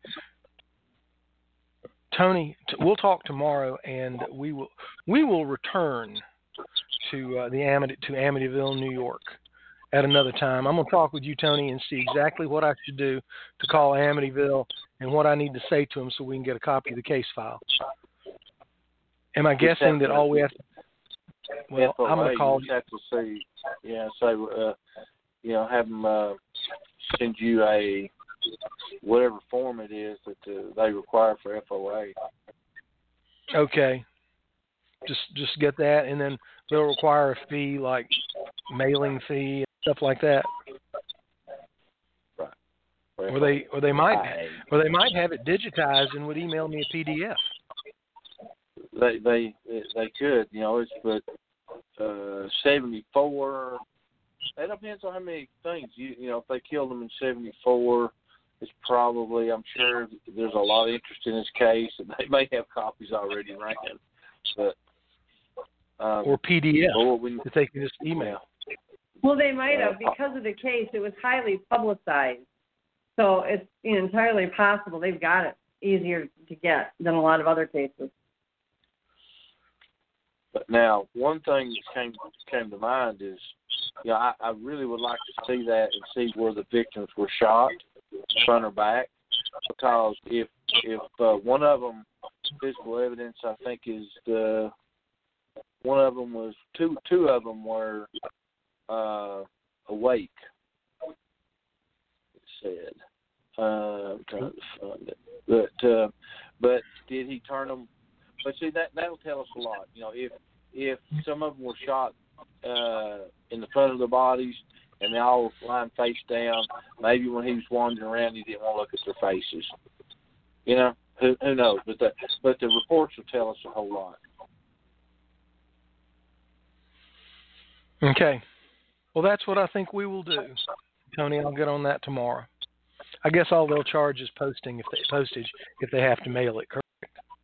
Tony, we'll talk tomorrow, and we will return to Amityville, New York, at another time. I'm going to talk with you, Tony, and see exactly what I should do to call Amityville and what I need to say to them so we can get a copy of the case file. Am I guessing that all we have to... Well, I'm going to call you. Have to see, have them send you a whatever form it is that they require for FOA. Okay. Just get that, and then they'll require a fee, like mailing fee and stuff like that. Right. Or they might have it digitized and would email me a PDF. They could, but 74. That depends on how many things if they killed them in 74. It's probably, I'm sure there's a lot of interest in this case, and they may have copies already ran. But or PDF that they can just email. Well, they might have, because of the case. It was highly publicized, so it's entirely possible they've got it easier to get than a lot of other cases. But now, one thing that came to mind is, I really would like to see that and see where the victims were shot, front or back, because if one of them, physical evidence, I think is one of them was two of them were awake. It said, I'm trying to find it, but did he turn them? But see, that'll tell us a lot. If some of them were shot in the front of the bodies and they all were lying face down, maybe when he was wandering around, he didn't want to look at their faces. Who knows? But the reports will tell us a whole lot. Okay. Well, that's what I think we will do, Tony. I'll get on that tomorrow. I guess all they'll charge is postage if they have to mail it, correct?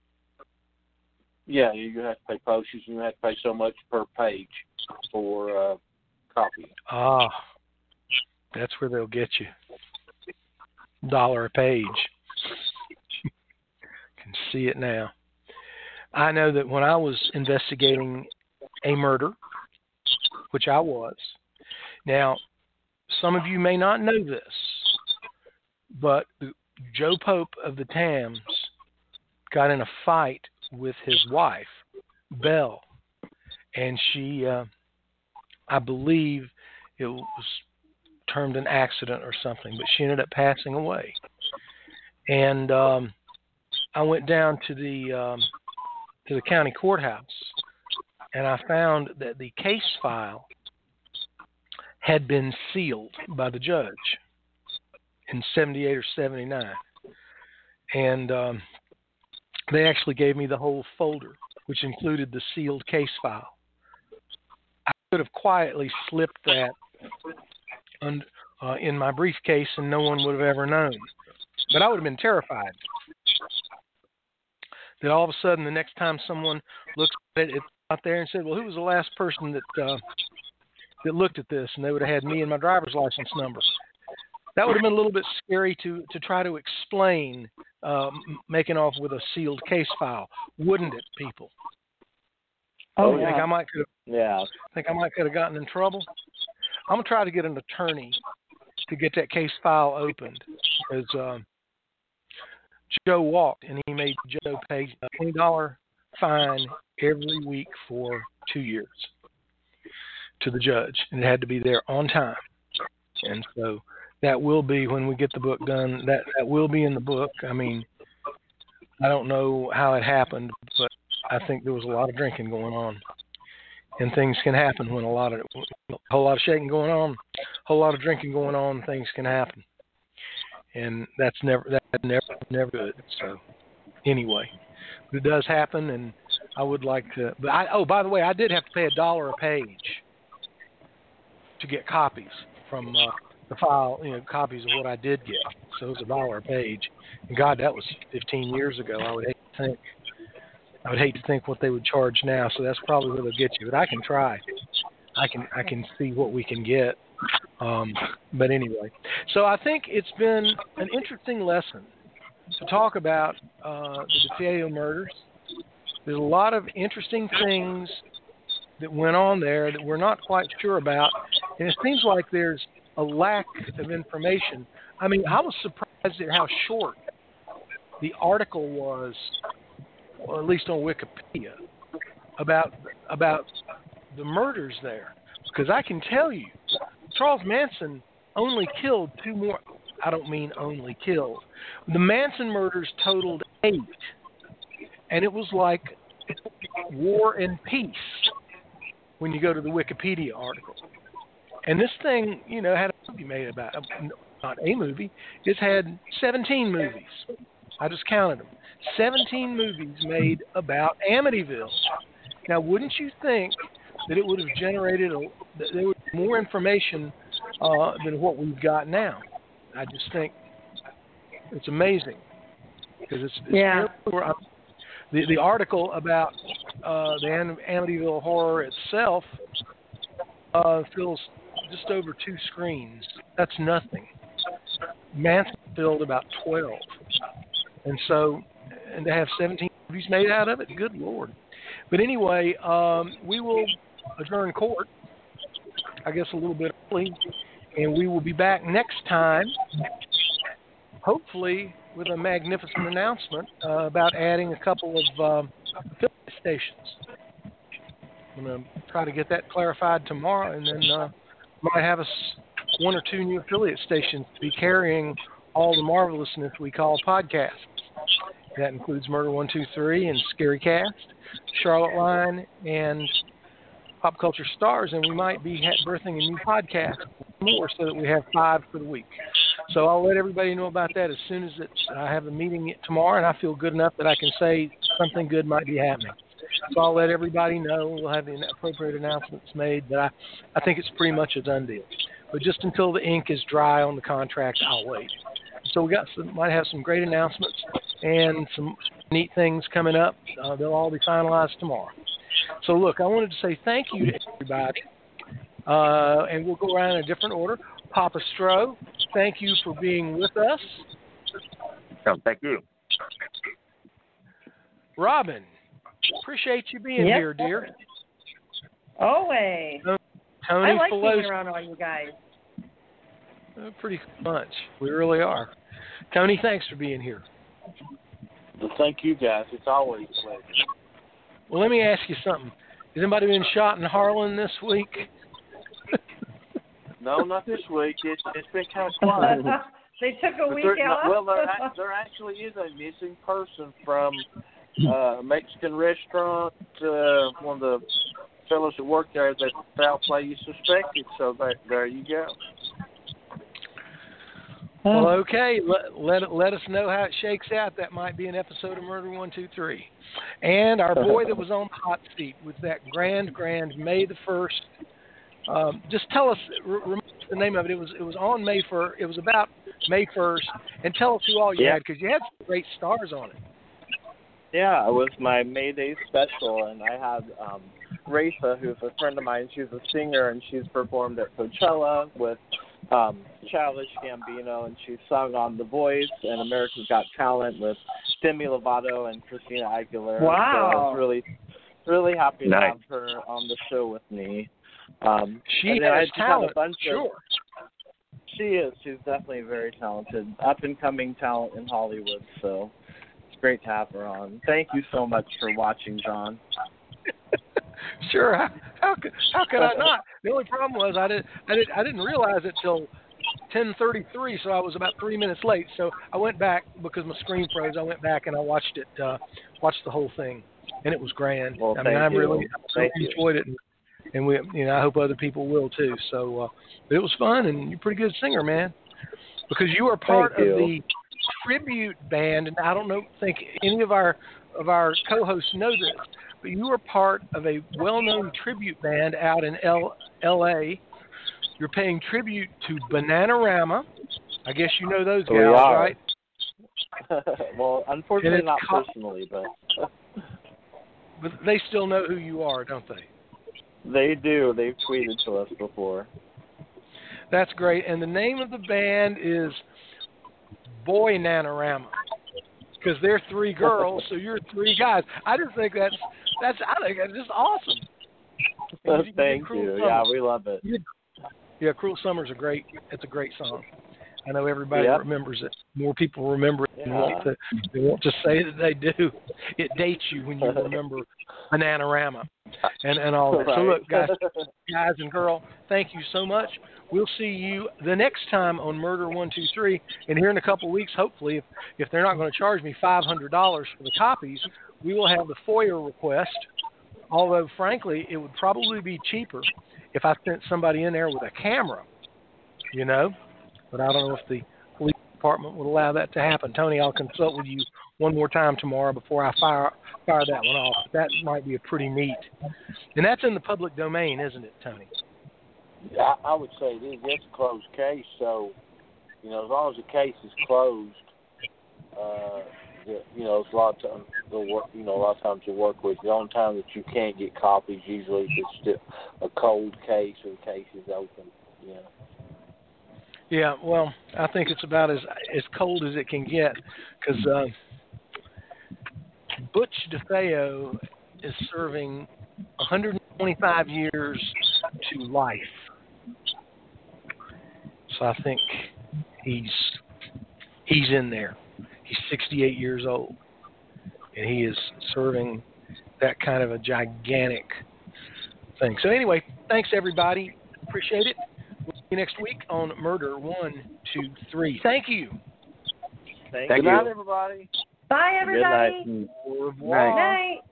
Yeah, you have to pay postage, and you have to pay so much per page for copy. Ah, that's where they'll get you. $1 a page. Can see it now. I know that when I was investigating a murder, which I was, now, some of you may not know this, but Joe Pope of the Tams got in a fight with his wife, Belle, and she, I believe it was termed an accident or something, but she ended up passing away. And I went down to the county courthouse, and I found that the case file had been sealed by the judge in 78 or 79. And they actually gave me the whole folder, which included the sealed case file. I could have quietly slipped that in my briefcase and no one would have ever known. But I would have been terrified that all of a sudden the next time someone looks at it, it's out there and said, well, who was the last person that looked at this? And they would have had me and my driver's license number. That would have been a little bit scary to try to explain making off with a sealed case file, wouldn't it, people? Oh, I yeah. think I might could have. Yeah. Think I might could have gotten in trouble. I'm gonna try to get an attorney to get that case file opened, because Joe walked and he made Joe pay a $20 fine every week for 2 years to the judge, and it had to be there on time. And so that will be, when we get the book done, that will be in the book. I mean, I don't know how it happened, but I think there was a lot of drinking going on. And things can happen when a whole lot of shaking going on, a whole lot of drinking going on, things can happen. And that's never good. So anyway, but it does happen, and I would like to, but by the way, I did have to pay $1 a page to get copies from the file, copies of what I did get. So it was $1 a page. And God, that was 15 years ago. I would hate to think what they would charge now. So that's probably where they'll get you. But I can try. I can see what we can get. But anyway, so I think it's been an interesting lesson to talk about the DeFeo murders. There's a lot of interesting things that went on there that we're not quite sure about, and it seems like there's a lack of information. I mean, I was surprised at how short the article was, or at least on Wikipedia, about the murders there. Because I can tell you, Charles Manson only killed 2 more. I don't mean only killed. The Manson murders totaled 8. And it was like War and Peace when you go to the Wikipedia article. And this thing, had a movie made about it. Not a movie. It's had 17 movies. I just counted them. 17 movies made about Amityville. Now, wouldn't you think that it would have generated that there would be more information than what we've got now? I just think it's amazing, because it's the article about the Amityville horror itself fills just over 2 screens. That's nothing. Manson filled about 12, and to have 17 movies made out of it, good Lord. But anyway, we will adjourn court, I guess, a little bit early, and we will be back next time, hopefully with a magnificent announcement about adding a couple of affiliate stations. I'm going to try to get that clarified tomorrow, and then might have us 1 or 2 new affiliate stations to be carrying all the marvelousness we call podcasts. That includes Murder 123 and Scary Cast, Charlotte Line, and Pop Culture Stars, and we might be birthing a new podcast more, so that we have 5 for the week. So I'll let everybody know about that as soon as I have a meeting tomorrow, and I feel good enough that I can say something good might be happening. So I'll let everybody know. We'll have the appropriate announcements made, but I think it's pretty much a done deal. But just until the ink is dry on the contract, I'll wait. So we might have some great announcements and some neat things coming up. They'll all be finalized tomorrow. So look, I wanted to say thank you to everybody, and we'll go around in a different order. Papa Stroh, thank you for being with us. Oh, thank you. Robin, appreciate you being here, dear. Always. Tony I like Pelosi. being around all you guys. Pretty much. We really are. Tony, thanks for being here. Well, thank you, guys. It's always a pleasure. Well, let me ask you something. Has anybody been shot in Harlan this week? No, not this week. It's been kind of quiet. They took a week off? Well, there actually is a missing person from a Mexican restaurant. One of the fellows that work there, that foul play you suspected. So there you go. Well, okay. Let us know how it shakes out. That might be an episode of Murder 123. And our boy that was on the hot seat with that grand May the 1st. Just tell us, remember the name of it. It was on May 1st. It was about May 1st. And tell us who all you had, because you had some great stars on it. Yeah, it was my May Day special, and I had Raisa, who's a friend of mine. She's a singer, and she's performed at Coachella with Childish Gambino, and she sung on The Voice and America's Got Talent with Demi Lovato and Christina Aguilera. Wow. So I was really happy to have her on the show with me. She has talent, sure. She is. She's definitely very talented, up-and-coming talent in Hollywood, so it's great to have her on. Thank you so much for watching, John. Sure. How could I not? The only problem was I didn't realize it till 10:33, so I was about 3 minutes late. So I went back because my screen froze. I went back and I watched the whole thing, and it was grand. Well, I really enjoyed it, and we, I hope other people will too. So it was fun, and you're a pretty good singer, man. Because you are part of the tribute band, and I don't think any of our co-hosts know this, but you are part of a well-known tribute band out in L.A. You're paying tribute to Bananarama. I guess you know those gals, right? Well, unfortunately not personally, but... But they still know who you are, don't they? They do. They've tweeted to us before. That's great. And the name of the band is Boy Nanorama. Because they're three girls, so you're three guys. I just think that's just awesome. Thank you. Yeah, we love it. Yeah, Cruel Summer's it's a great song. I know everybody remembers it. More people remember it than want to say that they do. It dates you when you remember Bananarama and all that. Right. So look, guys and girl, thank you so much. We'll see you the next time on Murder 123. And here in a couple of weeks, hopefully, if they're not going to charge me $500 for the copies, we will have the FOIA request. Although, frankly, it would probably be cheaper if I sent somebody in there with a camera, But I don't know if the police department would allow that to happen. Tony, I'll consult with you one more time tomorrow before I fire that one off. That might be a pretty neat. And that's in the public domain, isn't it, Tony? I would say it is. It's a closed case, so as long as the case is closed, it's a lot of times a lot of times you work with. The only time that you can't get copies usually if it's still a cold case or the case is open. Yeah, well, I think it's about as cold as it can get because Butch DeFeo is serving 125 years to life. So I think he's in there. He's 68 years old, and he is serving that kind of a gigantic thing. So anyway, thanks, everybody. Appreciate it. We'll see you next week on Murder 123. Thank you. Thank you. Good night, everybody. Bye, everybody. Good night. Good night.